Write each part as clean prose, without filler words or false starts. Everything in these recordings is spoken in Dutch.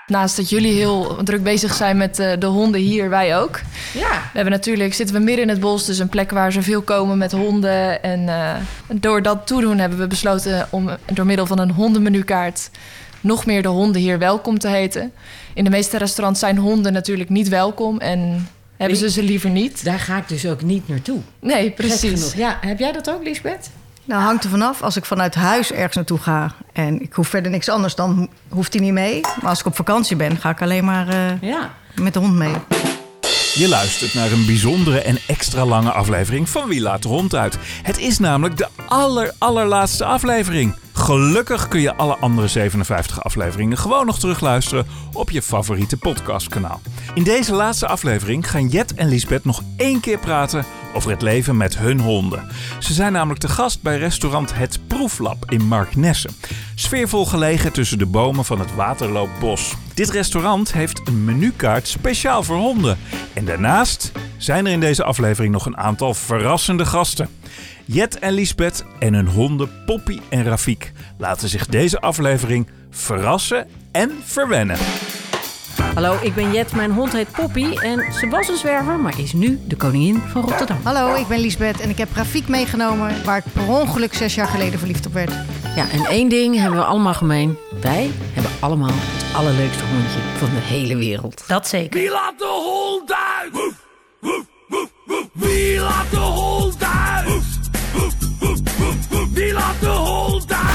Naast dat jullie heel druk bezig zijn met de honden hier, wij ook. Ja. Zitten we midden in het bos, dus een plek waar zoveel komen met honden. En door dat toedoen hebben we besloten om door middel van een hondenmenukaart nog meer de honden hier welkom te heten. In de meeste restaurants zijn honden natuurlijk niet welkom en hebben ze liever niet. Daar ga ik dus ook niet naartoe. Nee, precies. Ja, heb jij dat ook, Liesbeth? Nou, hangt er vanaf. Als ik vanuit huis ergens naartoe ga en ik hoef verder niks anders, dan hoeft hij niet mee. Maar als ik op vakantie ben, ga ik alleen maar met de hond mee. Je luistert naar een bijzondere en extra lange aflevering van Wie Laat de Hond Uit. Het is namelijk de allerlaatste aflevering. Gelukkig kun je alle andere 57 afleveringen gewoon nog terugluisteren op je favoriete podcastkanaal. In deze laatste aflevering gaan Jet en Liesbeth nog 1 keer praten over het leven met hun honden. Ze zijn namelijk te gast bij restaurant Het Proeflab in Marknesse. Sfeervol gelegen tussen de bomen van het Waterloopbos. Dit restaurant heeft een menukaart speciaal voor honden. En daarnaast zijn er in deze aflevering nog een aantal verrassende gasten. Jet en Liesbeth en hun honden Poppy en Rafiek laten zich deze aflevering verrassen en verwennen. Hallo, ik ben Jet, mijn hond heet Poppy en ze was een zwerver, maar is nu de koningin van Rotterdam. Hallo, ik ben Liesbeth en ik heb Rafiek meegenomen, waar ik per ongeluk 6 jaar geleden verliefd op werd. Ja, en 1 ding hebben we allemaal gemeen. Wij hebben allemaal het allerleukste hondje van de hele wereld. Dat zeker. Wie laat de hond uit? Woef, woef, woef, woef. Wie laat de hond uit? Woef, woef, woef, woef, woef. Wie laat de hond uit?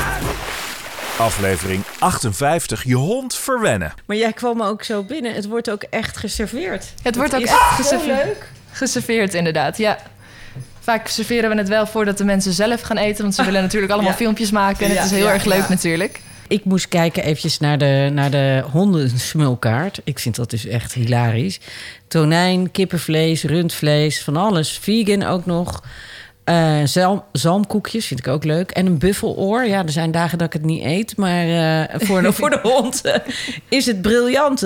Aflevering 58, je hond verwennen. Maar jij kwam ook zo binnen. Het wordt ook echt geserveerd. Het wordt ook echt geserveerd, inderdaad, ja. Vaak serveren we het wel voordat de mensen zelf gaan eten, want ze willen natuurlijk allemaal filmpjes maken en het is heel erg leuk natuurlijk. Ik moest kijken eventjes naar de hondensmulkaart. Ik vind dat dus echt hilarisch. Tonijn, kippenvlees, rundvlees, van alles. Vegan ook nog. Zalmkoekjes vind ik ook leuk. En een buffeloor. Ja, er zijn dagen dat ik het niet eet. Maar voor de hond is het briljant.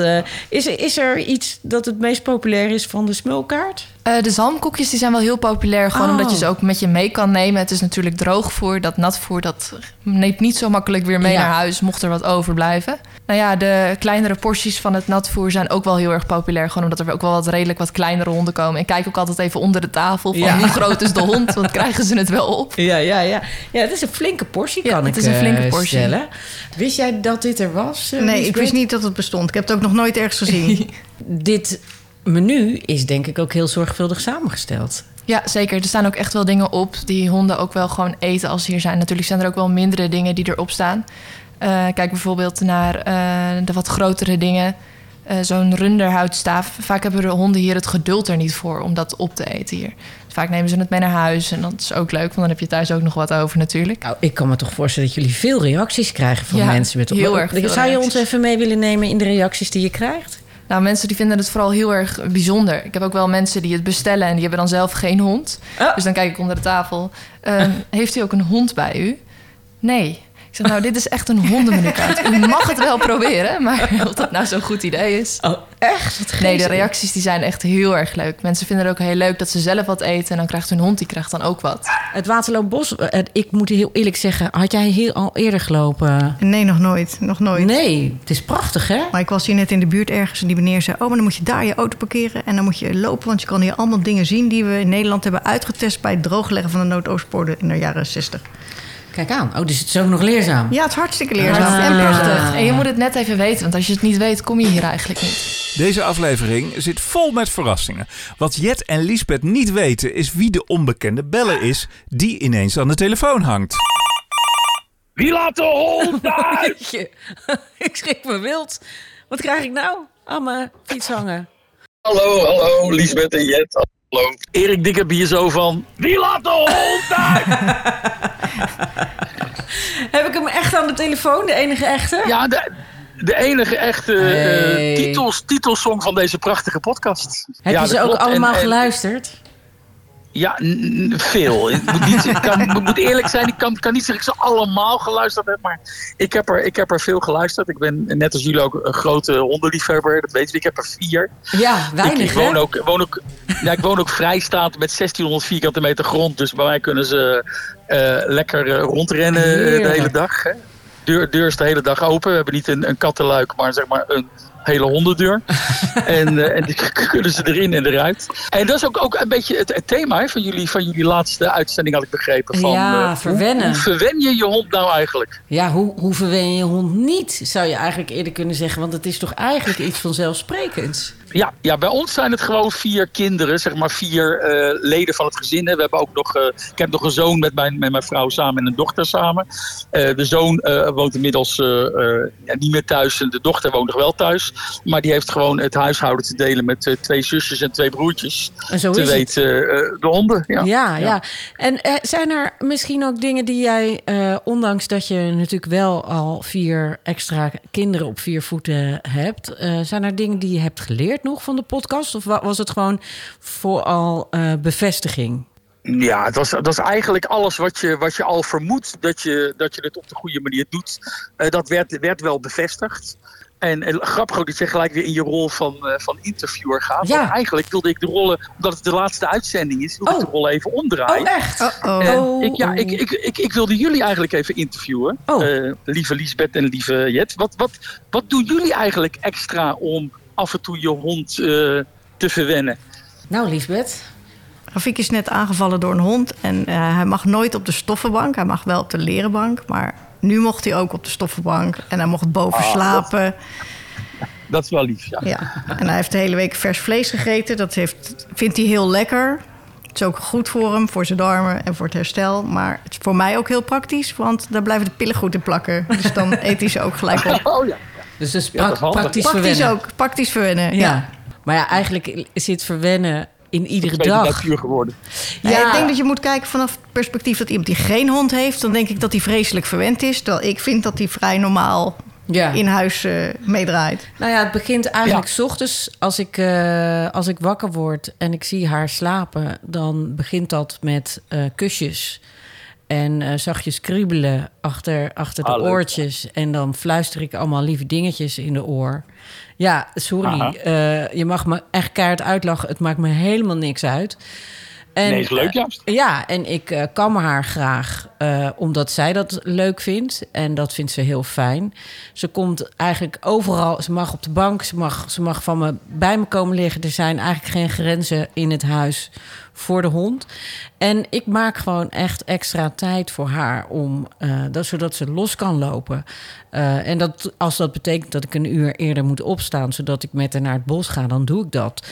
Is er iets dat het meest populair is van de smulkaart? De zalmkoekjes die zijn wel heel populair. Gewoon omdat je ze ook met je mee kan nemen. Het is natuurlijk droogvoer. Dat natvoer dat neemt niet zo makkelijk weer mee naar huis. Mocht er wat overblijven. Nou ja, de kleinere porties van het natvoer zijn ook wel heel erg populair. Gewoon omdat er ook wel redelijk wat kleinere honden komen. En kijk ook altijd even onder de tafel van hoe groot is de hond. Want krijgen ze het wel op. Ja, het is een flinke portie, kan ik stellen. Wist jij dat dit er was? Nee, Liesbeth? Ik wist niet dat het bestond. Ik heb het ook nog nooit ergens gezien. Dit menu is denk ik ook heel zorgvuldig samengesteld. Ja, zeker. Er staan ook echt wel dingen op die honden ook wel gewoon eten als ze hier zijn. Natuurlijk zijn er ook wel mindere dingen die erop staan. Kijk bijvoorbeeld naar de wat grotere dingen. Zo'n runderhoutstaaf. Vaak hebben de honden hier het geduld er niet voor om dat op te eten hier. Vaak nemen ze het mee naar huis en dat is ook leuk, want dan heb je thuis ook nog wat over natuurlijk. Nou, ik kan me toch voorstellen dat jullie veel reacties krijgen van mensen met heel erg veel Zou je ons even mee willen nemen in de reacties die je krijgt? Nou, mensen die vinden het vooral heel erg bijzonder. Ik heb ook wel mensen die het bestellen en die hebben dan zelf geen hond. Dus dan kijk ik onder de tafel. Heeft u ook een hond bij u? Nee. Ik zeg, nou, dit is echt een hondenmenukaart. U mag het wel proberen, maar of dat nou zo'n goed idee is. Oh, echt? Nee, de reacties die zijn echt heel erg leuk. Mensen vinden het ook heel leuk dat ze zelf wat eten en dan krijgt hun hond, die krijgt dan ook wat. Het Waterloopbos, ik moet heel eerlijk zeggen, had jij al eerder gelopen? Nee, nog nooit. Nee, het is prachtig, hè? Maar ik was hier net in de buurt ergens en die meneer zei, maar dan moet je daar je auto parkeren en dan moet je lopen, want je kan hier allemaal dingen zien die we in Nederland hebben uitgetest bij het droogleggen van de Noordoostpoorten in de jaren 60. Kijk aan. Dus het is ook nog leerzaam. Ja, het is hartstikke leerzaam. En prachtig. En je moet het net even weten, want als je het niet weet, kom je hier eigenlijk niet. Deze aflevering zit vol met verrassingen. Wat Jet en Liesbeth niet weten is wie de onbekende beller is die ineens aan de telefoon hangt. Wie laat de hond uit? Ik schrik me wild. Wat krijg ik nou aan mijn fiets hangen? Hallo, Liesbeth en Jet. Hallo. Erik Dikker hier zo van... Wie laat de hond uit? Heb ik hem echt aan de telefoon, de enige echte? Ja, de enige echte titelsong van deze prachtige podcast. Heb je ze ook allemaal geluisterd? Ja, veel. Ik moet eerlijk zijn, ik kan niet zeggen dat ik ze allemaal geluisterd heb, maar ik heb er veel geluisterd. Ik ben net als jullie ook een grote hondenliefhebber, dat weten we. Ik heb er 4. Ja, weinig, ik woon ook vrijstaand met 1600 vierkante meter grond, dus bij mij kunnen ze lekker rondrennen de hele dag. Hè? Deur is de hele dag open. We hebben niet een kattenluik, maar zeg maar een hele hondendeur. en die kunnen ze erin en eruit. En dat is ook een beetje het thema hè, van jullie laatste uitzending, had ik begrepen. Van, verwennen. Hoe verwen je je hond nou eigenlijk? Ja, hoe verwen je je hond niet, zou je eigenlijk eerder kunnen zeggen. Want het is toch eigenlijk iets vanzelfsprekends. Ja, bij ons zijn het gewoon 4 kinderen, zeg maar 4 leden van het gezin. We hebben ook nog, ik heb nog een zoon met mijn vrouw samen en een dochter samen. De zoon woont inmiddels niet meer thuis en de dochter woont nog wel thuis. Maar die heeft gewoon het huishouden te delen met 2 zusjes en 2 broertjes. En zo te weten de honden. Ja. En zijn er misschien ook dingen die jij, ondanks dat je natuurlijk wel al 4 extra kinderen op 4 voeten hebt, zijn er dingen die je hebt geleerd nog van de podcast? Of was het gewoon vooral bevestiging? Ja, dat is eigenlijk alles wat je al vermoedt dat je het op de goede manier doet. Dat werd wel bevestigd. En grappig ook dat je gelijk weer in je rol van interviewer gaat. Ja. Want eigenlijk wilde ik de rollen, omdat het de laatste uitzending is, wilde ik de rollen even omdraaien. Oh, echt? Ik wilde jullie eigenlijk even interviewen. Lieve Liesbeth en lieve Jet. Wat doen jullie eigenlijk extra om af en toe je hond te verwennen? Nou, Liesbeth. Rafik is net aangevallen door een hond. En hij mag nooit op de stoffenbank. Hij mag wel op de leren bank. Maar nu mocht hij ook op de stoffenbank. En hij mocht boven slapen. Dat is wel lief, ja. En hij heeft de hele week vers vlees gegeten. Dat vindt hij heel lekker. Het is ook goed voor hem, voor zijn darmen en voor het herstel. Maar het is voor mij ook heel praktisch. Want daar blijven de pillen goed in plakken. Dus dan eet hij ze ook gelijk op. Oh ja. Dus dat is praktisch verwennen. Ook, praktisch verwennen, ja. Maar ja, eigenlijk zit verwennen in iedere dag. Geworden. Ja, ik denk dat je moet kijken vanaf het perspectief dat iemand die geen hond heeft. Dan denk ik dat hij vreselijk verwend is. Terwijl ik vind dat hij vrij normaal in huis meedraait. Nou ja, het begint eigenlijk 's ochtends. Als ik wakker word en ik zie haar slapen, dan begint dat met kusjes. En zachtjes kriebelen achter de oortjes. En dan fluister ik allemaal lieve dingetjes in de oor. Ja, sorry. Je mag me echt keihard uitlachen. Het maakt me helemaal niks uit. En, nee, is leuk juist. Ja, en ik kam haar graag omdat zij dat leuk vindt. En dat vindt ze heel fijn. Ze komt eigenlijk overal. Ze mag op de bank, ze mag bij me komen liggen. Er zijn eigenlijk geen grenzen in het huis voor de hond. En ik maak gewoon echt extra tijd voor haar zodat ze los kan lopen. En als dat betekent dat ik een uur eerder moet opstaan, zodat ik met haar naar het bos ga, dan doe ik dat.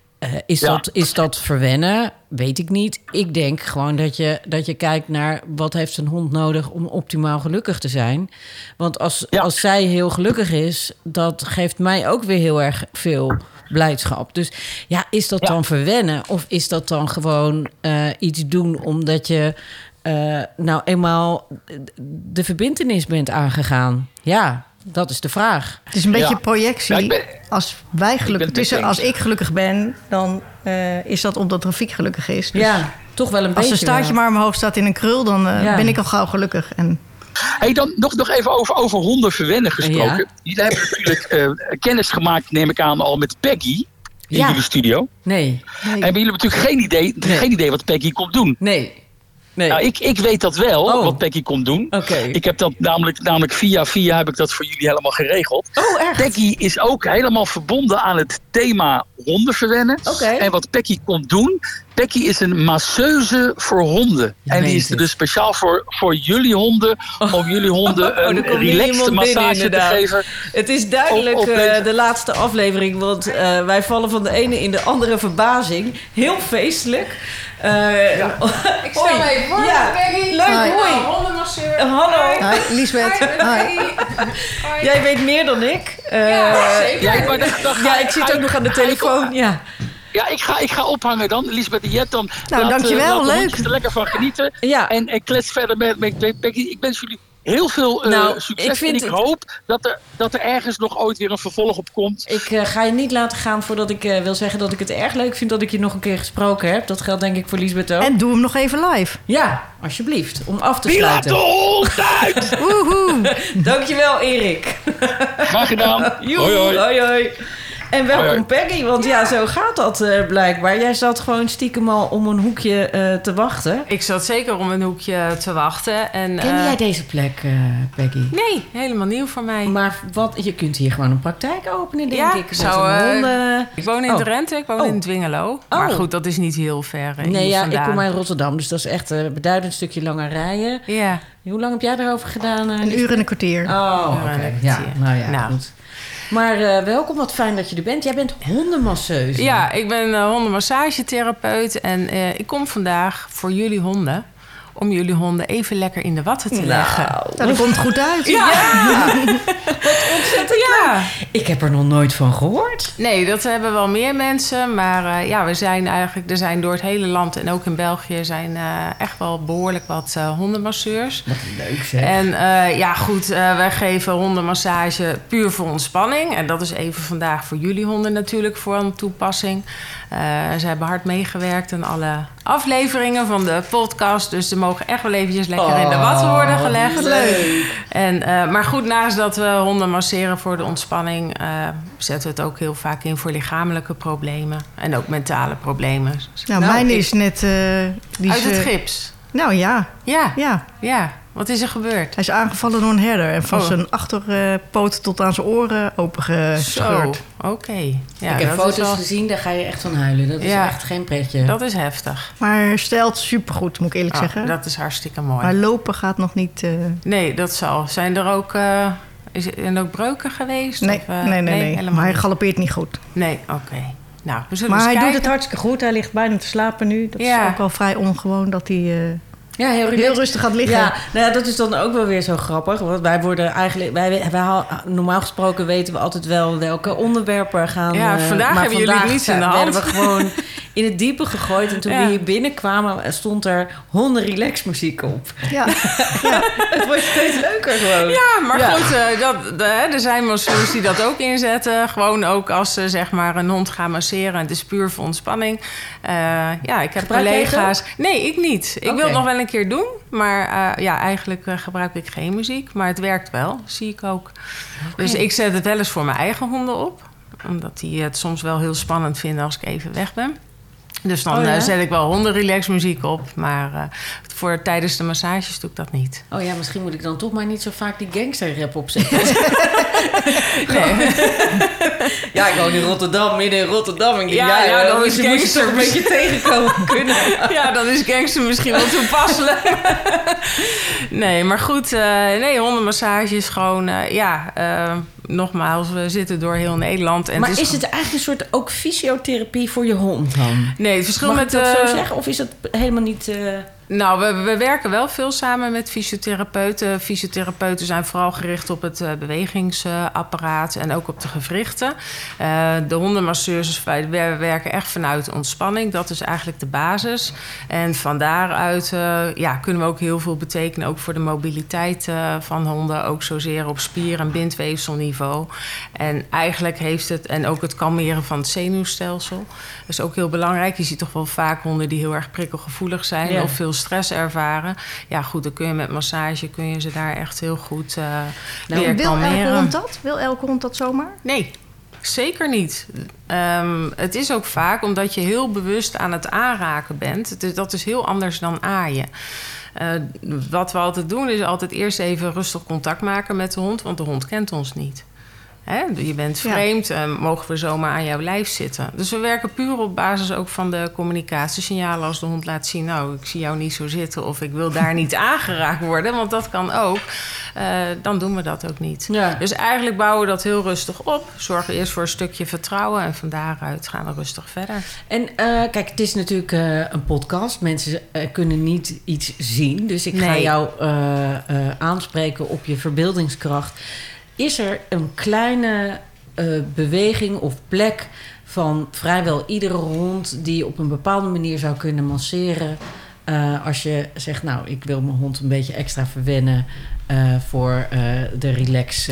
Is dat verwennen? Weet ik niet. Ik denk gewoon dat je kijkt naar wat heeft een hond nodig om optimaal gelukkig te zijn. Want als zij heel gelukkig is, dat geeft mij ook weer heel erg veel blijdschap. Dus ja, is dat dan verwennen? Of is dat dan gewoon iets doen omdat je nou eenmaal de verbintenis bent aangegaan? Ja, dat is de vraag. Het is een beetje projectie. Als ik gelukkig ben, dan is dat omdat Rafik gelukkig is. Dus ja, toch wel een beetje. Als een staartje maar omhoog staat in een krul, dan ben ik al gauw gelukkig. Hey, dan nog even over honden verwennen gesproken. Ja. Jullie hebben natuurlijk kennis gemaakt, neem ik aan, al met Peggy in jullie studio. Nee. En hebben jullie natuurlijk geen idee wat Peggy komt doen? Nee. Nou, ik weet dat wel, wat Peggy komt doen. Okay. Ik heb dat namelijk via heb ik dat voor jullie helemaal geregeld. Oh, echt? Peggy is ook helemaal verbonden aan het thema honden verwennen. Okay. En wat Peggy komt doen, Peggy is een masseuse voor honden. En die is er dus speciaal voor jullie honden, om jullie honden een relaxte massage te geven. Het is duidelijk de laatste aflevering, want wij vallen van de ene in de andere verbazing. Heel feestelijk. Ik stel me even voor, Peggy. Leuk, hoi. Hondenmasseur. Hallo. Hi, Liesbeth. Hi. Jij weet meer dan ik. Zeker. Ik zit ook nog aan de telefoon. Ja. Ja, ik ga ophangen dan. Liesbeth en Jet dan. Nou, dankjewel. Leuk. Er lekker van genieten. Ja. En klets verder met Peggy. Ik wens jullie heel veel succes. En ik hoop dat er ergens nog ooit weer een vervolg op komt. Ik ga je niet laten gaan voordat ik wil zeggen dat ik het erg leuk vind dat ik je nog een keer gesproken heb. Dat geldt denk ik voor Liesbeth ook. En doe hem nog even live. Ja, alsjeblieft. Om af te Wie sluiten. laat de hond uit? Woehoe. Dankjewel, Erik. Graag gedaan. Hoi, hoi. En welkom Peggy, want zo gaat dat blijkbaar. Jij zat gewoon stiekem al om een hoekje te wachten. Ik zat zeker om een hoekje te wachten. En, Ken jij deze plek, Peggy? Nee, helemaal nieuw voor mij. Maar je kunt hier gewoon een praktijk openen, denk ik. Ik woon in Drenthe, ik woon in Dwingelo. Maar goed, dat is niet heel ver vandaan. Ik kom uit Rotterdam, dus dat is echt een beduidend stukje langer rijden. Ja. Hoe lang heb jij daarover gedaan? Een uur en een kwartier. Oh, oké. Ja, goed. Maar welkom, wat fijn dat je er bent. Jij bent hondenmasseuse. Ja, ik ben hondenmassagetherapeut. En ik kom vandaag voor jullie honden... om jullie honden even lekker in de watten te leggen. Dat komt goed uit. Ja. Wat ontzettend leuk. Ik heb er nog nooit van gehoord. Nee, dat hebben wel meer mensen. Maar we zijn er zijn door het hele land en ook in België... zijn echt wel behoorlijk wat hondenmasseurs. Wat leuk zeg. En wij geven hondenmassage puur voor ontspanning. En dat is even vandaag voor jullie honden natuurlijk voor een toepassing. Ze hebben hard meegewerkt aan alle afleveringen van de podcast. Dus ze mogen echt wel eventjes lekker in de watten worden gelegd. Leuk. En, maar goed, naast dat we honden masseren voor de ontspanning... zetten we het ook heel vaak in voor lichamelijke problemen. En ook mentale problemen. Mijn is net... uit het gips? Nou ja. Ja. Wat is er gebeurd? Hij is aangevallen door een herder. En van zijn achterpoot tot aan zijn oren opengescheurd. Oké. Ja, ik heb foto's gezien, daar ga je echt van huilen. Dat is echt geen pretje. Dat is heftig. Maar herstelt supergoed, moet ik eerlijk zeggen. Dat is hartstikke mooi. Maar lopen gaat nog niet... Nee, dat zal. Zijn er ook... Is er ook breuken geweest? Nee, nee. Maar hij galoppeert niet goed. Nee, oké. Nou, we zullen maar eens hij kijken. doet het hartstikke goed. Hij ligt bijna te slapen nu. Dat is ook wel vrij ongewoon dat hij... heel rustig gaat liggen. Ja, nou ja, dat is dan ook wel weer zo grappig. Want wij worden eigenlijk... normaal gesproken weten we altijd wel welke onderwerpen gaan... Ja, vandaag hebben jullie niets in de hand. Werden we gewoon in het diepe gegooid. En toen we hier binnenkwamen, stond er hondenrelaxmuziek op. Ja. Het wordt steeds leuker gewoon. Ja, maar goed, er zijn masseurs die dat ook inzetten. Gewoon ook als ze zeg maar een hond gaan masseren. Het is puur voor ontspanning. Ik heb collega's... Nee, ik niet. Ik wil het nog wel een keer doen. Maar eigenlijk gebruik ik geen muziek. Maar het werkt wel, zie ik ook. Okay. Dus ik zet het wel eens voor mijn eigen honden op. Omdat die het soms wel heel spannend vinden als ik even weg ben. Dus dan zet ik wel hondenrelaxmuziek op. Maar voor tijdens de massages doe ik dat niet. Oh ja, misschien moet ik dan toch maar niet zo vaak die gangsterrap opzetten. Nee. Ja, ik woon in Rotterdam, midden in Rotterdam. En dan is gangster een beetje tegenkomen kunnen. Ja, dan is gangster misschien wel toepasselijk. Nee, maar goed. Hondenmassage is gewoon... nogmaals, we zitten door heel Nederland. En maar is het eigenlijk een soort ook fysiotherapie voor je hond dan? Nee, het verschil Mag met... ik dat zo zeggen? Of is dat helemaal niet... Nou, we werken wel veel samen met fysiotherapeuten. Fysiotherapeuten zijn vooral gericht op het bewegingsapparaat en ook op de gewrichten. De hondenmasseurs werken echt vanuit ontspanning. Dat is eigenlijk de basis. En van daaruit kunnen we ook heel veel betekenen. Ook voor de mobiliteit van honden. Ook zozeer op spier- en bindweefselniveau. En eigenlijk heeft het... En ook het kalmeren van het zenuwstelsel. Dat is ook heel belangrijk. Je ziet toch wel vaak honden die heel erg prikkelgevoelig zijn. Of veel stress ervaren. Ja, goed, dan kun je met massage... kun je ze daar echt heel goed weer kalmeren. Wil elke hond dat zomaar? Nee, zeker niet. Het is ook vaak omdat je heel bewust aan het aanraken bent. Dat is heel anders dan aaien. Wat we altijd doen is altijd eerst even rustig contact maken met de hond... want de hond kent ons niet. Je bent vreemd, mogen we zomaar aan jouw lijf zitten. Dus we werken puur op basis ook van de communicatiesignalen. Als de hond laat zien, nou, ik zie jou niet zo zitten... of ik wil daar niet aangeraakt worden, want dat kan ook. Dan doen we dat ook niet. Ja. Dus eigenlijk bouwen we dat heel rustig op. Zorgen eerst voor een stukje vertrouwen... en van daaruit gaan we rustig verder. En kijk, het is natuurlijk een podcast. Mensen kunnen niet iets zien. Dus ik ga jou aanspreken op je verbeeldingskracht... Is er een kleine beweging of plek van vrijwel iedere hond... die je op een bepaalde manier zou kunnen masseren... als je zegt, nou, ik wil mijn hond een beetje extra verwennen... voor de relax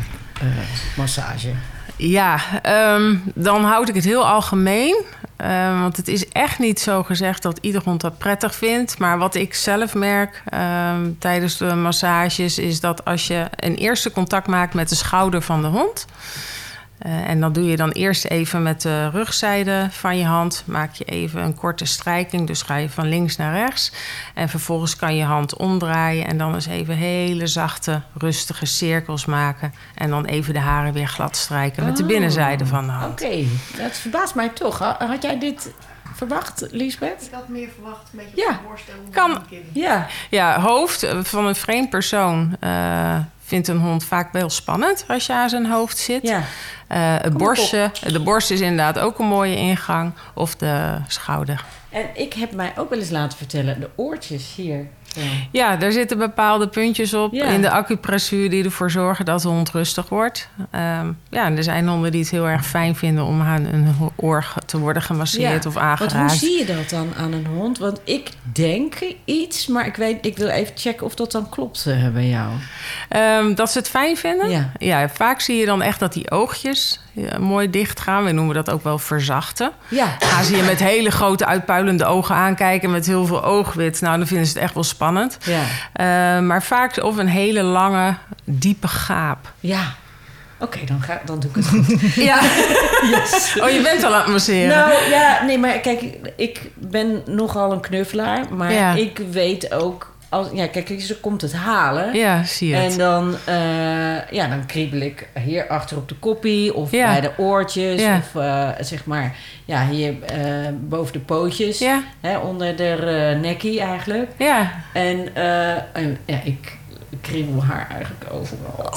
massage? Ja, dan houd ik het heel algemeen. Want het is echt niet zo gezegd dat ieder hond dat prettig vindt. Maar wat ik zelf merk tijdens de massages... is dat als je een eerste contact maakt met de schouder van de hond... En dan doe je dan eerst even met de rugzijde van je hand. Maak je even een korte strijking. Dus ga je van links naar rechts. En vervolgens kan je hand omdraaien. En dan eens even hele zachte, rustige cirkels maken. En dan even de haren weer glad strijken met de binnenzijde van de hand. Oké, dat verbaast mij toch. Had jij dit verwacht, Liesbeth? Ik had meer verwacht, een beetje op de borst. Kan. Ja. Ja, hoofd van een vreemd persoon vindt een hond vaak wel spannend als je aan zijn hoofd zit. Ja. Het borstje, de borst is inderdaad ook een mooie ingang. Of de schouder. En ik heb mij ook wel eens laten vertellen, de oortjes hier. Ja, daar zitten bepaalde puntjes op in de acupressuur die ervoor zorgen dat de hond rustig wordt. En er zijn honden die het heel erg fijn vinden om aan een oor te worden gemasseerd of aangeraakt. Want hoe zie je dat dan aan een hond? Want ik denk iets, maar ik wil even checken of dat dan klopt bij jou. Dat ze het fijn vinden? Ja, vaak zie je dan echt dat die oogjes mooi dicht gaan. We noemen dat ook wel verzachten. Ja. Gaan ze je met hele grote uitpuilende ogen aankijken met heel veel oogwit. Nou, dan vinden ze het echt wel spannend. Ja. Maar vaak of een hele lange, diepe gaap. Ja. Oké, dan doe ik het goed. Ja. Yes. Oh, je bent al aan het masseren. Nou ja, nee, maar kijk, ik ben nogal een knuffelaar. Maar ik weet ook... kijk, ze komt het halen. Ja, zie je het. En dan kriebel ik hier achter op de koppie... of bij de oortjes... of zeg maar hier boven de pootjes. Ja. Onder de nekkie eigenlijk. Ja. En ik kriebel haar eigenlijk overal.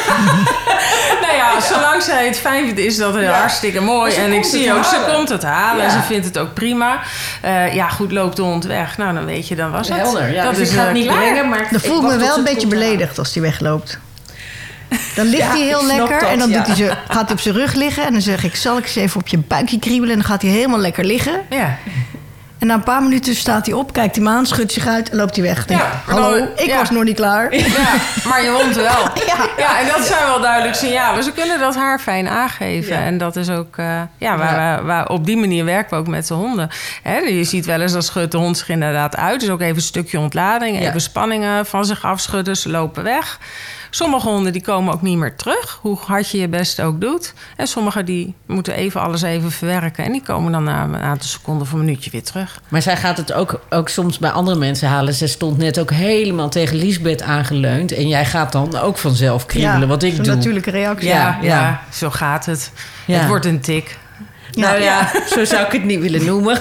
Nou ja, zolang zij het fijn vindt, is dat hartstikke mooi. En ik zie ook, ze komt het halen. En ze vindt het ook prima. Goed, loopt de hond weg. Nou, dan weet je, dan was het. Helder, ja. Dat dus is ik ga het niet klaar. brengen, maar... Dan voel ik me wel een beetje beledigd als hij wegloopt. Dan ligt hij heel lekker en dan gaat hij op zijn rug liggen. En dan zeg ik, zal ik eens even op je buikje kriebelen? En dan gaat hij helemaal lekker liggen. Ja. En na een paar minuten staat hij op, kijkt hij me aan, schudt zich uit en loopt hij weg. Hallo, ik was nog niet klaar. Ja, maar je hond wel. Ja, en dat zijn wel duidelijk signalen. Ze kunnen dat haar fijn aangeven. Ja. En dat is ook... waar op die manier werken we ook met de honden. Je ziet wel eens, dat schudt de hond zich inderdaad uit. Dus ook even een stukje ontlading. Even spanningen van zich afschudden. Ze lopen weg. Sommige honden die komen ook niet meer terug, hoe hard je je best ook doet. En sommige die moeten alles even verwerken. En die komen dan na een aantal seconden of een minuutje weer terug. Maar zij gaat het ook soms bij andere mensen halen. Ze stond net ook helemaal tegen Liesbeth aangeleund. En jij gaat dan ook vanzelf kriebelen, wat ik doe. Een natuurlijke reactie. Ja, zo gaat het. Ja. Het wordt een tik. Nou ja, zo zou ik het niet willen noemen.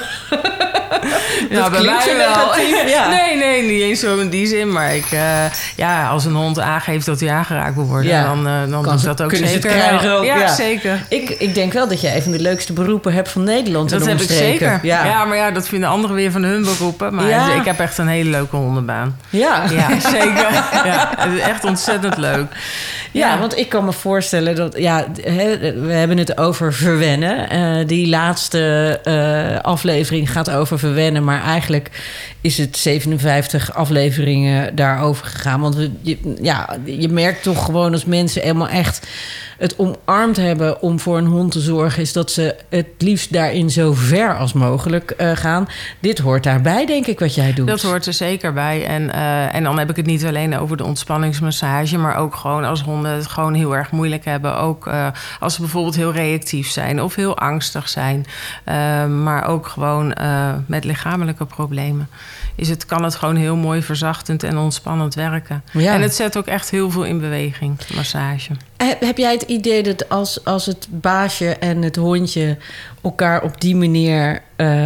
Dat bij mij wel. Ja. Nee, niet eens zo in die zin. Maar als een hond aangeeft dat hij aangeraakt moet worden... dan doet dat ook zeker. Krijgen ook, ja, zeker. Ik denk wel dat jij een van de leukste beroepen hebt van Nederland. Dat heb ik zeker. Ja, maar dat vinden anderen weer van hun beroepen. Maar ik heb echt een hele leuke hondenbaan. Ja, zeker. Ja, het is echt ontzettend leuk. Ja, want ik kan me voorstellen dat... we hebben het over verwennen. Die laatste aflevering gaat over verwennen. Maar eigenlijk is het 57 afleveringen daarover gegaan. Want je merkt toch gewoon als mensen helemaal echt het omarmd hebben om voor een hond te zorgen... is dat ze het liefst daarin zo ver als mogelijk gaan. Dit hoort daarbij, denk ik, wat jij doet. Dat hoort er zeker bij. En dan heb ik het niet alleen over de ontspanningsmassage... maar ook gewoon als honden het gewoon heel erg moeilijk hebben. Ook als ze bijvoorbeeld heel reactief zijn of heel angstig zijn. Maar ook gewoon met lichamelijke problemen. Kan het gewoon heel mooi verzachtend en ontspannend werken. Ja. En het zet ook echt heel veel in beweging, massage. Heb jij het idee dat als het baasje en het hondje elkaar op die manier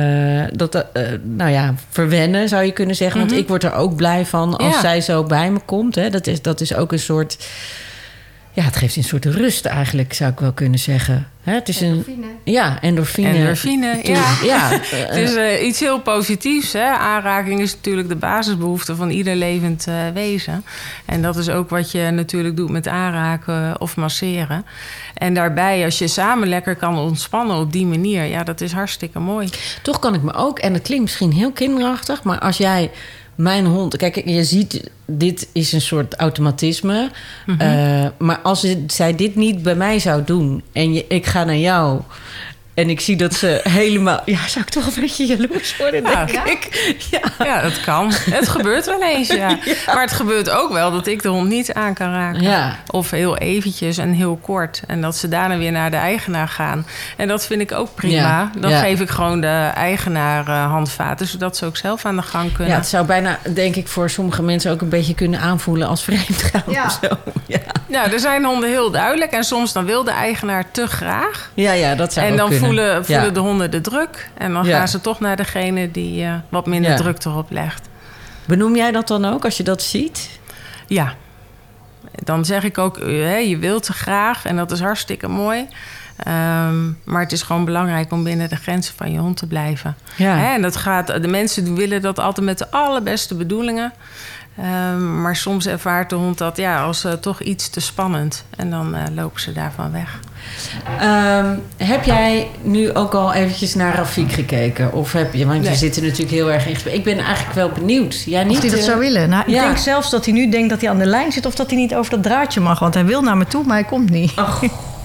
verwennen, zou je kunnen zeggen? Want ik word er ook blij van als zij zo bij me komt. Hè? Dat is ook een soort... Ja, het geeft een soort rust eigenlijk, zou ik wel kunnen zeggen. Het is endorfine. Endorfine, ja. Het is iets heel positiefs. Hè? Aanraking is natuurlijk de basisbehoefte van ieder levend wezen. En dat is ook wat je natuurlijk doet met aanraken of masseren. En daarbij, als je samen lekker kan ontspannen op die manier... dat is hartstikke mooi. Toch kan ik me ook, en het klinkt misschien heel kinderachtig... maar als jij... Mijn hond, kijk, je ziet, dit is een soort automatisme. Maar als zij dit niet bij mij zou doen... en ik ga naar jou En ik zie dat ze helemaal... Ja, zou ik toch een beetje jaloers worden, denk ik. Ja, dat kan. Het gebeurt wel eens, ja. Maar het gebeurt ook wel dat ik de hond niet aan kan raken. Ja. Of heel eventjes en heel kort. En dat ze daarna weer naar de eigenaar gaan. En dat vind ik ook prima. Ja. Dan Ja. geef ik gewoon de eigenaar handvaten... zodat ze ook zelf aan de gang kunnen. Ja, het zou bijna, denk ik, voor sommige mensen ook een beetje kunnen aanvoelen als vreemdgaan of zo. Ja, er zijn honden heel duidelijk. En soms dan wil de eigenaar te graag. Ja, dat zou En ook dan kunnen. voelen de honden de druk. En dan Ja. gaan ze toch naar degene die wat minder Ja. druk erop legt. Benoem jij dat dan ook als je dat ziet? Ja. Dan zeg ik ook, je wilt te graag. En dat is hartstikke mooi. Maar het is gewoon belangrijk om binnen de grenzen van je hond te blijven. Ja. En dat gaat, de mensen willen dat altijd met de allerbeste bedoelingen. Maar soms ervaart de hond dat als toch iets te spannend. En dan lopen ze daarvan weg. Heb jij nu ook al eventjes naar Rafik gekeken? Of heb je, want Nee. je zit er natuurlijk heel erg in gesprek. Ik ben eigenlijk wel benieuwd. Jij niet? Of hij dat zou willen. Nou, ik ja. denk zelfs dat hij nu denkt dat hij aan de lijn zit... of dat hij niet over dat draadje mag. Want hij wil naar me toe, maar hij komt niet. Ach,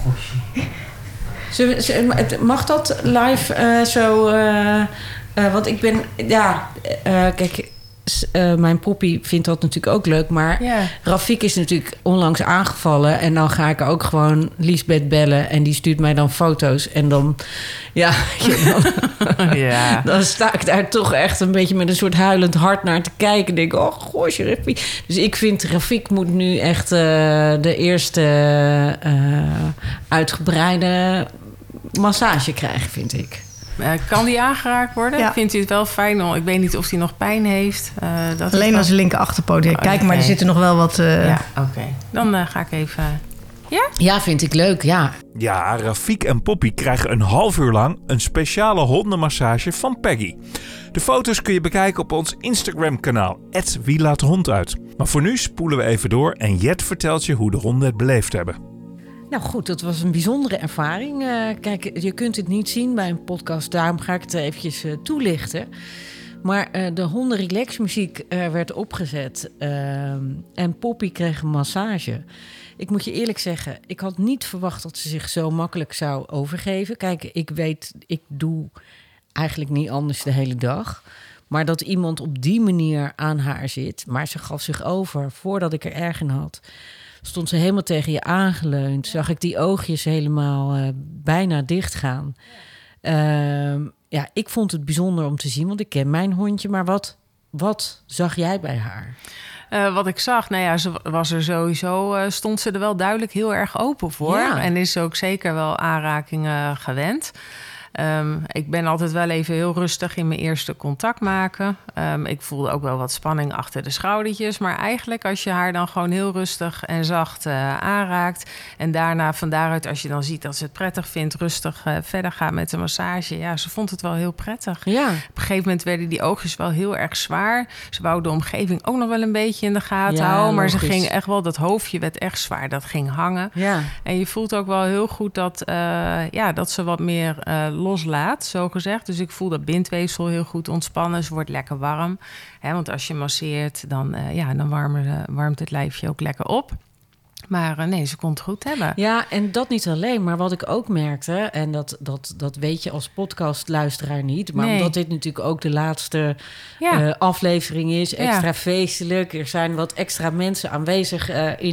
mag dat live zo? Want ik ben... kijk... mijn poppy vindt dat natuurlijk ook leuk. Maar Ja. Rafik is natuurlijk onlangs aangevallen. En dan ga ik ook gewoon Liesbeth bellen. En die stuurt mij dan foto's. En dan... Ja, Ja. dan sta ik daar toch echt een beetje met een soort huilend hart naar te kijken. En denk, oh goosje, Rafik. Dus ik vind Rafik moet nu echt de eerste uitgebreide massage krijgen, vind ik. Kan die aangeraakt worden? Ja. Vindt u het wel fijn? Ik weet niet of hij nog pijn heeft. Alleen als de linker achterpoot. Ja, kijk, maar er zitten nog wel wat... Ja, oké. Dan ga ik even... Ja? Ja, vind ik leuk, ja. Ja, Rafik en Poppy krijgen een half uur lang een speciale hondenmassage van Peggy. De foto's kun je bekijken op ons Instagram-kanaal, @wielaathonduit. Maar voor nu spoelen we even door en Jet vertelt je hoe de honden het beleefd hebben. Nou goed, dat was een bijzondere ervaring. Kijk, je kunt het niet zien bij een podcast, daarom ga ik het eventjes toelichten. Maar de hondenrelaxmuziek werd opgezet en Poppy kreeg een massage. Ik moet je eerlijk zeggen, ik had niet verwacht dat ze zich zo makkelijk zou overgeven. Kijk, ik weet, ik doe eigenlijk niet anders de hele dag. Maar dat iemand op die manier aan haar zit, maar ze gaf zich over voordat ik er erg in had. Stond ze helemaal tegen je aangeleund. Zag ik die oogjes helemaal bijna dicht gaan. Ja, ik vond het bijzonder om te zien, want ik ken mijn hondje. Maar wat zag jij bij haar? Wat ik zag, ze was er sowieso, stond ze er wel duidelijk heel erg open voor. Ja. En is ook zeker wel aanrakingen gewend. Ik ben altijd wel even heel rustig in mijn eerste contact maken. Ik voelde ook wel wat spanning achter de schoudertjes. Maar eigenlijk als je haar dan gewoon heel rustig en zacht aanraakt... en daarna van daaruit, als je dan ziet dat ze het prettig vindt... rustig verder gaat met de massage. Ja, ze vond het wel heel prettig. Ja. Op een gegeven moment werden die oogjes wel heel erg zwaar. Ze wou de omgeving ook nog wel een beetje in de gaten Ja, houden. Maar ze logisch. ging echt wel, dat hoofdje werd echt zwaar. Dat ging hangen. Ja. En je voelt ook wel heel goed dat ze wat meer loslaat, zo gezegd. Dus ik voel dat bindweefsel heel goed ontspannen. Ze wordt lekker warm. Want als je masseert, dan warmt het lijfje ook lekker op. Maar nee, ze kon het goed hebben. Ja, en dat niet alleen. Maar wat ik ook merkte, en dat weet je als podcastluisteraar niet... maar Nee. omdat dit natuurlijk ook de laatste Ja. aflevering is... extra Ja. feestelijk, er zijn wat extra mensen aanwezig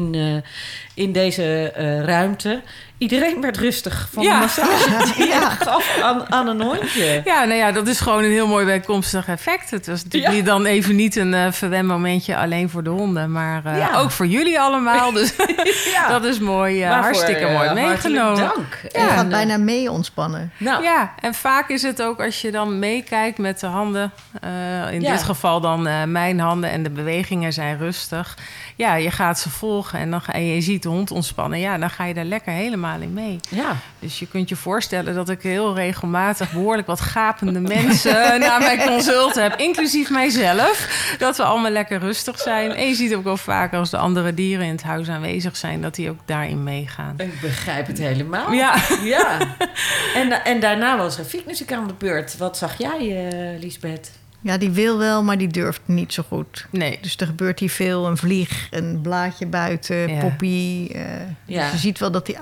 in deze ruimte... Iedereen werd rustig van Ja. de massage die je gaf aan een hondje. Ja, dat is gewoon een heel mooi bijkomstig effect. Het was natuurlijk niet een verwend momentje alleen voor de honden... maar ook voor jullie allemaal. Dus dat is mooi, hartstikke mooi meegenomen. Dank. Je gaat bijna mee ontspannen. Nou, Ja, en vaak is het ook als je dan meekijkt met de handen... in dit geval dan mijn handen en de bewegingen zijn rustig... Ja, je gaat ze volgen en je ziet de hond ontspannen. Ja, dan ga je daar lekker helemaal in mee. ja. Dus je kunt je voorstellen dat ik heel regelmatig... behoorlijk wat gapende mensen naar mijn consult heb. Inclusief mijzelf. Dat we allemaal lekker rustig zijn. En je ziet ook wel vaak als de andere dieren in het huis aanwezig zijn... dat die ook daarin meegaan. Ik begrijp het helemaal. Ja. Ja. En daarna was Rafik natuurlijk aan de beurt. Wat zag jij, Liesbeth? Ja, die wil wel, maar die durft niet zo goed. Nee. Dus er gebeurt hier veel. Een vlieg, een blaadje buiten, Ja. poppy. Ja. Dus je ziet wel dat hij eigenlijk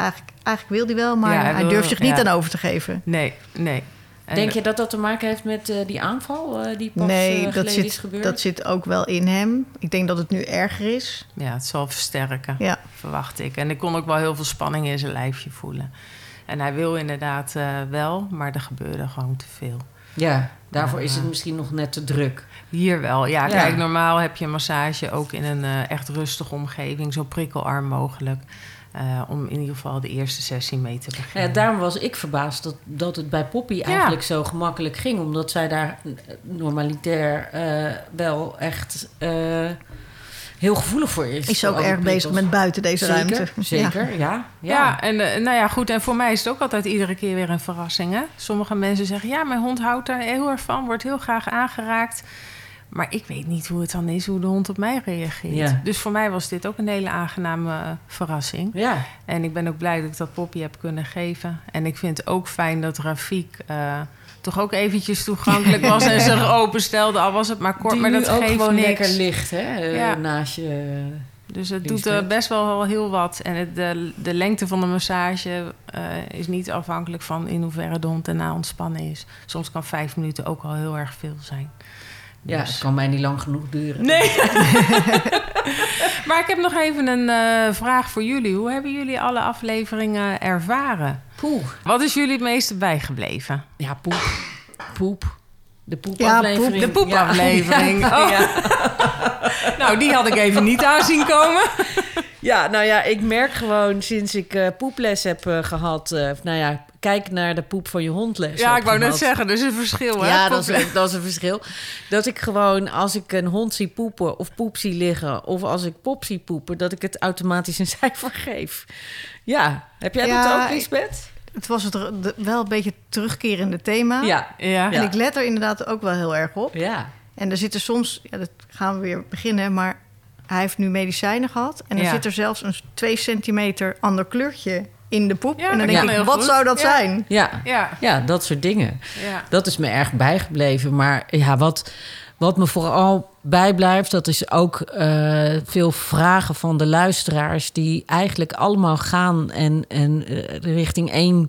eigenlijk wil hij wel, maar Ja, hij hij wil- durft zich niet ja. aan over te geven. Nee. En Denk je dat dat te maken heeft met die aanval die pas Nee, geleden is gebeurd? dat zit ook wel in hem. Ik denk dat het nu erger is. Ja, het zal versterken, Ja. verwacht ik. En ik kon ook wel heel veel spanning in zijn lijfje voelen. En hij wil inderdaad wel, maar er gebeurde gewoon te veel. Ja, daarvoor is het misschien nog net te druk. Hier wel. Ja, Ja. kijk, normaal heb je een massage ook in een echt rustige omgeving, zo prikkelarm mogelijk. Om in ieder geval de eerste sessie mee te beginnen. Ja, daarom was ik verbaasd dat het bij Poppy eigenlijk zo gemakkelijk ging. Omdat zij daar normalitair wel echt heel gevoelig voor is. Is voor ook al die erg bezig prikkels. met buiten deze Zeker, ruimte. zeker, ja. Ja, en nou ja, goed. En voor mij is het ook altijd iedere keer weer een verrassing. Hè? Sommige mensen zeggen, ja, mijn hond houdt daar heel erg van, wordt heel graag aangeraakt. Maar ik weet niet hoe het dan is, hoe de hond op mij reageert. Ja. Dus voor mij was dit ook een hele aangename verrassing. Ja, En ik ben ook blij dat ik dat Poppy heb kunnen geven. En ik vind het ook fijn dat Rafiek toch ook eventjes toegankelijk was en zich openstelde. Al was het maar kort, die maar nu dat ook geeft gewoon niks. lekker ligt, hè? Ja. Naast je... Dus het Liefst doet net. best wel heel wat. En de lengte van de massage is niet afhankelijk van in hoeverre de hond daarna ontspannen is. Soms kan 5 minuten ook al heel erg veel zijn. Ja, Dus- het kan mij niet lang genoeg duren. Nee. Maar ik heb nog even een vraag voor jullie. Hoe hebben jullie alle afleveringen ervaren? Poeh. Wat is jullie het meeste bijgebleven? Ja, poep. Poep. De Ja, poepaflevering. poep. De poepaflevering. Ja. Oh. Ja. Nou, die had ik even niet aanzien komen. Ja, nou ja, ik merk gewoon sinds ik poeples heb gehad... kijk naar de poep van je hondles. Ja, heb ik wou net gehad. zeggen, er is een verschil. Hè? Ja, dat is een verschil. Dat ik gewoon, als ik een hond zie poepen of poep zie liggen... of als ik Pop zie poepen, dat ik het automatisch een cijfer geef. Ja, heb jij Ja, dat ook, Lisbeth? Het was wel een beetje het terugkerende thema. Ja. Ja. En ik let er inderdaad ook wel heel erg op. Ja. En er zitten soms, ja, dat gaan we weer beginnen, maar hij heeft nu medicijnen gehad. En dan Ja. zit er zelfs een 2 centimeter ander kleurtje in de poep. Ja, en dan dat denk kan ik, heel wat goed. zou dat Ja. zijn? Ja. Ja. Ja, dat soort dingen. Ja. Dat is me erg bijgebleven. Maar ja, wat me vooral bijblijft, dat is ook veel vragen van de luisteraars... die eigenlijk allemaal gaan en richting één...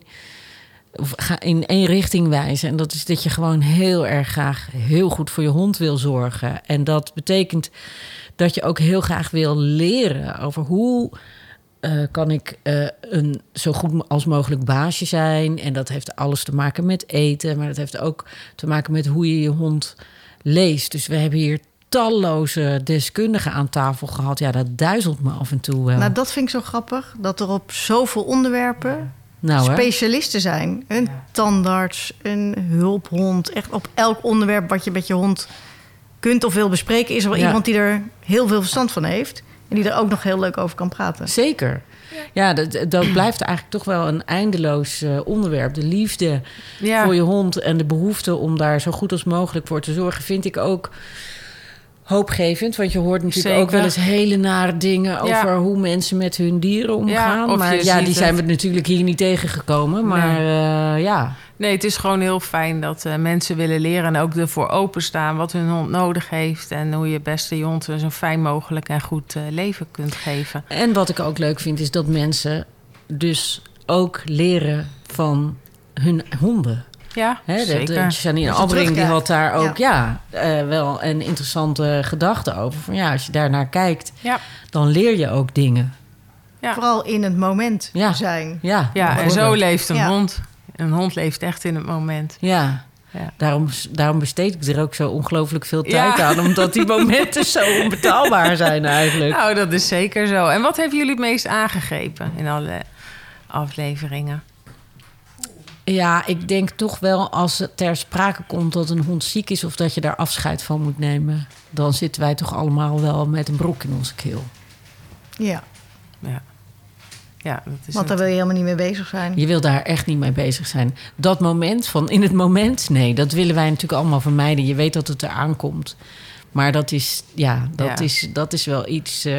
of in één richting wijzen. En dat is dat je gewoon heel erg graag heel goed voor je hond wil zorgen. En dat betekent dat je ook heel graag wil leren over hoe... kan ik een zo goed als mogelijk baasje zijn. En dat heeft alles te maken met eten. Maar dat heeft ook te maken met hoe je je hond leest. Dus we hebben hier talloze deskundigen aan tafel gehad. Ja, dat duizelt me af en toe wel. Nou, dat vind ik zo grappig. Dat er op zoveel onderwerpen Nou, hè? specialisten zijn. Een tandarts, een hulphond. Echt op elk onderwerp wat je met je hond kunt of wil bespreken... is er wel Ja. iemand die er heel veel verstand van heeft. En die er ook nog heel leuk over kan praten. Zeker. Ja, dat blijft eigenlijk toch wel een eindeloos onderwerp. De liefde Ja. voor je hond en de behoefte om daar zo goed als mogelijk voor te zorgen... vind ik ook hoopgevend. Want je hoort natuurlijk Zeker. ook wel eens hele nare dingen... Ja. over hoe mensen met hun dieren omgaan. of maar je ja, ziet die zijn het. we natuurlijk hier niet tegengekomen. Maar ja... Nee, het is gewoon heel fijn dat mensen willen leren... en ook ervoor openstaan wat hun hond nodig heeft... en hoe je beste je hond zo fijn mogelijk en goed leven kunt geven. En wat ik ook leuk vind, is dat mensen dus ook leren van hun honden. Ja, Hè, zeker. Janine Als je Albring die terugkijkt. had daar ook wel een interessante gedachte over. Van ja, als je daarnaar kijkt, Ja, dan leer je ook dingen. ja. Vooral in het moment Ja. zijn. Ja, Ja, en zo bijvoorbeeld. leeft een Ja. hond. Een hond leeft echt in het moment. Ja. Ja. Daarom besteed ik er ook zo ongelooflijk veel Ja. tijd aan. Omdat die momenten zo onbetaalbaar zijn eigenlijk. Nou, dat is zeker zo. En wat hebben jullie het meest aangegrepen in alle afleveringen? Ja, ik denk toch wel als het ter sprake komt dat een hond ziek is... of dat je daar afscheid van moet nemen... dan zitten wij toch allemaal wel met een brok in onze keel. Ja, Ja, ja dat is want daar wil je helemaal niet mee bezig zijn. Je wil daar echt niet mee bezig zijn. Dat moment van in het moment, nee, dat willen wij natuurlijk allemaal vermijden. Je weet dat het eraan komt. Maar dat is, dat is wel iets...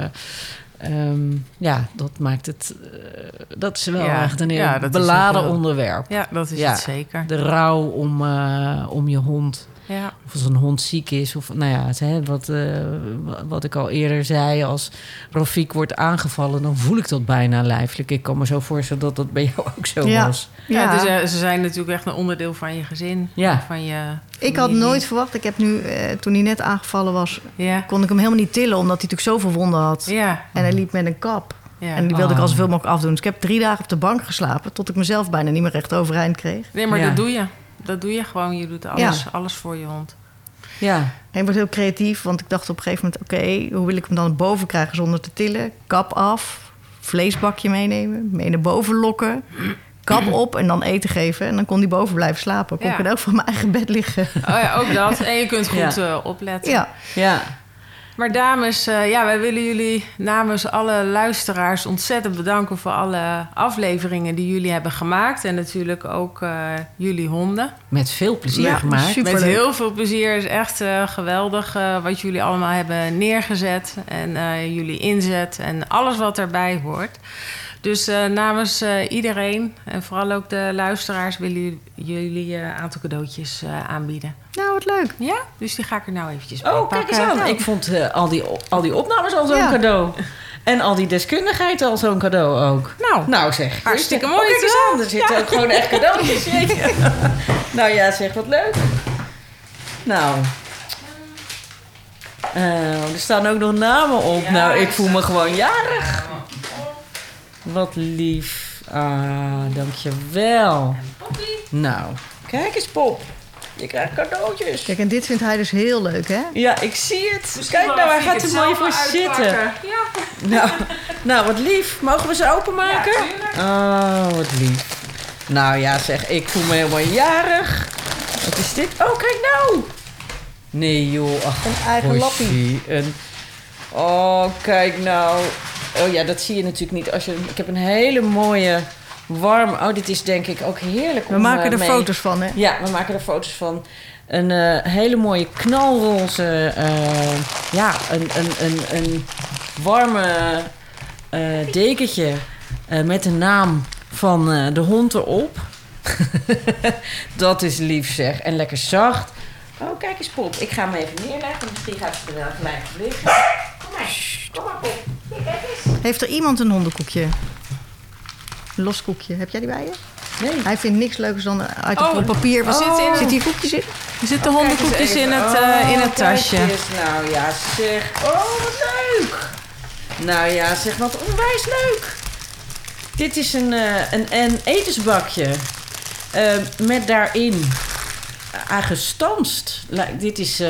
dat maakt het... dat is wel Ja, echt een ja, heel dat is beladen ook wel- onderwerp. Ja, dat is Ja. het zeker. De rouw om je hond. Ja. Of als een hond ziek is. Of nou ja, wat ik al eerder zei. Als Rafik wordt aangevallen, dan voel ik dat bijna lijfelijk. Ik kan me zo voorstellen dat dat bij jou ook zo was. Ja, dus, ze zijn natuurlijk echt een onderdeel van je gezin. Ja. Van je Ik had familie. nooit verwacht. Ik heb nu, toen hij net aangevallen was, Ja. kon ik hem helemaal niet tillen, omdat hij natuurlijk zoveel wonden had. Ja. En hij liep met een kap. Ja. En die wilde ik al zoveel mogelijk afdoen. Dus ik heb 3 dagen op de bank geslapen, tot ik mezelf bijna niet meer recht overeind kreeg. Nee, maar Ja. dat doe je. Dat doe je gewoon. Je doet alles voor je hond. Ja. En ik word heel creatief, want ik dacht op een gegeven moment... oké, hoe wil ik hem dan boven krijgen zonder te tillen? Kap af, vleesbakje meenemen, mee naar boven lokken... kap op en dan eten geven. En dan kon hij boven blijven slapen. Kon ik in elk van mijn eigen bed liggen. Oh ja, ook dat. En je kunt goed opletten. Ja. Ja. Maar dames, wij willen jullie namens alle luisteraars ontzettend bedanken voor alle afleveringen die jullie hebben gemaakt. En natuurlijk ook jullie honden. Met veel plezier gemaakt. super. Met Superleuk. heel veel plezier. Het is echt geweldig wat jullie allemaal hebben neergezet. En jullie inzet en alles wat erbij hoort. Dus namens iedereen en vooral ook de luisteraars willen jullie een aantal cadeautjes aanbieden. Nou, wat leuk. Ja, dus die ga ik er nou eventjes bij Oh, pakken. kijk eens aan. Ik vond al die opnames al zo'n Ja. cadeau. En al die deskundigheid al zo'n cadeau ook. Nou, Zeg. hartstikke Oh, mooi, kijk eens toch? aan. Er zitten ook gewoon echt cadeautjes. Jeetje. Nou ja, zeg, wat leuk. Nou. Er staan ook nog namen op. Ja, nou, ik ik voel me gewoon jarig. Wat lief. Ah, dankjewel. Nou, kijk eens, Pop. Je krijgt cadeautjes. Kijk, en dit vindt hij dus heel leuk, hè? Ja, ik zie het. Kijk nou, hij gaat er mooi voor zitten. Nou, wat lief. Mogen we ze openmaken? Oh, wat lief. Nou ja, zeg, ik voel me helemaal jarig. Wat is dit? Oh, kijk nou. Nee, joh. Ach, Een eigen lappie. Oh, kijk nou. Oh ja, dat zie je natuurlijk niet. Ik heb een hele mooie, warme... Oh, dit is denk ik ook heerlijk om We maken er mee- foto's van, hè? Ja, we maken er foto's van. Een hele mooie knalroze... een warme dekentje met de naam van de hond erop. Dat is lief, zeg. En lekker zacht. Oh, kijk eens, Pop. Ik ga hem even neerleggen. Misschien gaat ze er wel gelijk op liggen. Kom maar, Pop. Hier, kijk eens. Heeft er iemand een hondenkoekje? Een los koekje. Heb jij die bij je? Nee. Hij vindt niks leukers dan uit een papier. Zit hier koekjes in? Er zitten hondenkoekjes in het tasje. Kijk eens. Nou ja, zeg. Oh, wat leuk. Nou ja, zeg, wat onwijs leuk. Dit is een etensbakje. Met daarin gestanst. Dit is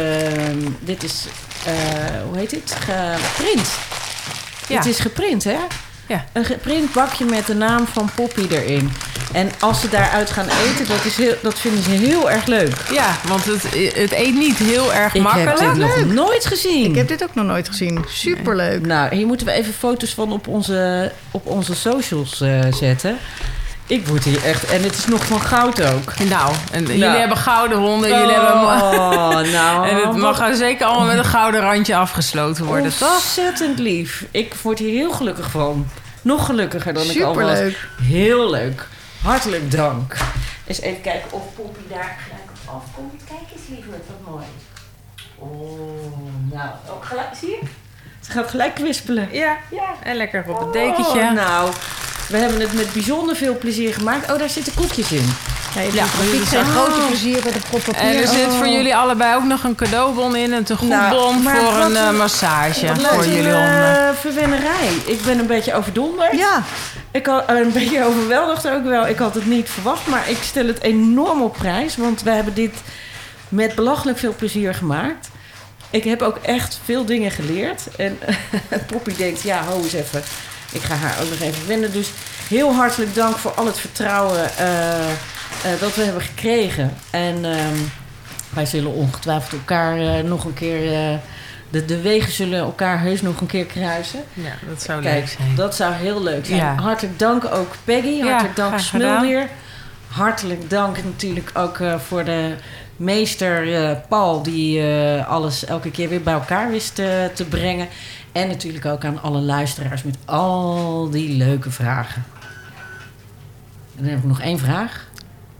hoe heet dit? Geprint. Ja. Het is geprint, hè? Ja. Een geprint bakje met de naam van Poppy erin. En als ze daaruit gaan eten, dat vinden ze heel erg leuk. Ja, want het eet niet heel erg Ik makkelijk. heb dit nog nooit gezien. Ik heb dit ook nog nooit gezien. Superleuk. Nou, hier moeten we even foto's van op onze socials zetten. Ik word hier echt... En het is nog van goud ook. Nou, en jullie hebben gouden honden. Jullie hebben, nou... en het mag er zeker allemaal met een gouden randje afgesloten worden, toch? Ontzettend lief. Ik word hier heel gelukkig van. Nog gelukkiger dan ik al was. Superleuk. Heel leuk. Hartelijk dank. Eens even kijken of Poppy daar gelijk op afkomt. Kijk eens, lieverd, wat mooi. Oh, nou, ook gelijk, zie je? Ze gaat gelijk kwispelen. Ja, en lekker op het dekentje. Oh, nou, we hebben het met bijzonder veel plezier gemaakt. Oh, daar zitten koekjes in. Ja, Rafik zijn grote plezier met een prop papier. En er zit voor jullie allebei ook nog een cadeaubon in. Een tegoedbon maar voor wat een massage Wat voor een, jullie honden. verwennerij. Ik ben een beetje overdonderd. Ja, Ik had een beetje overweldigd ook wel. Ik had het niet verwacht, maar ik stel het enorm op prijs. Want we hebben dit met belachelijk veel plezier gemaakt. Ik heb ook echt veel dingen geleerd. En Poppy denkt, ja, hou eens even. Ik ga haar ook nog even vinden. Dus heel hartelijk dank voor al het vertrouwen dat we hebben gekregen. En wij zullen ongetwijfeld elkaar nog een keer... De wegen zullen elkaar heus nog een keer kruisen. Ja, dat zou Kijk, leuk zijn. dat zou heel leuk zijn. Ja. Hartelijk dank ook Peggy. Hartelijk dank graag gedaan. Smulweer. Hartelijk dank natuurlijk ook voor de meester Paul... die alles elke keer weer bij elkaar wist te brengen. En natuurlijk ook aan alle luisteraars met al die leuke vragen. En dan heb ik nog 1 vraag.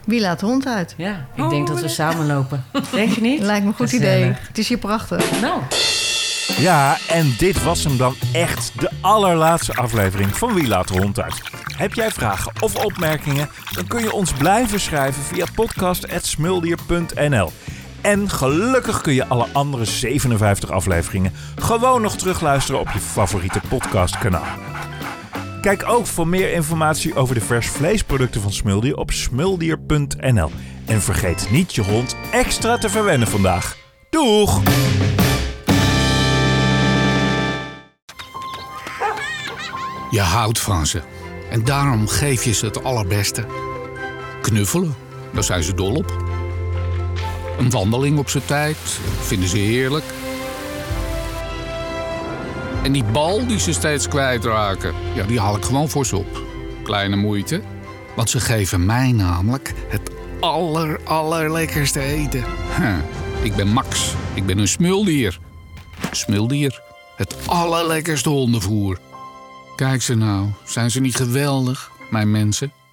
Wie laat de hond uit? Ja, ik denk dat we samen lopen. Denk je niet? Lijkt me een goed Gezellig. idee. Het is hier prachtig. Nou, Ja, en dit was hem dan echt, de allerlaatste aflevering van Wie laat de hond uit. Heb jij vragen of opmerkingen? Dan kun je ons blijven schrijven via podcast@smuldier.nl. En gelukkig kun je alle andere 57 afleveringen gewoon nog terugluisteren op je favoriete podcastkanaal. Kijk ook voor meer informatie over de vers vleesproducten van Smuldier op smuldier.nl. En vergeet niet je hond extra te verwennen vandaag. Doeg! Je houdt van ze. En daarom geef je ze het allerbeste. Knuffelen, daar zijn ze dol op. Een wandeling op z'n tijd, vinden ze heerlijk. En die bal die ze steeds kwijtraken, ja, die haal ik gewoon voor ze op. Kleine moeite, want ze geven mij namelijk het allerlekkerste eten. Ik ben Max, ik ben een smuldier. Smuldier, het allerlekkerste hondenvoer. Kijk ze nou, zijn ze niet geweldig, mijn mensen?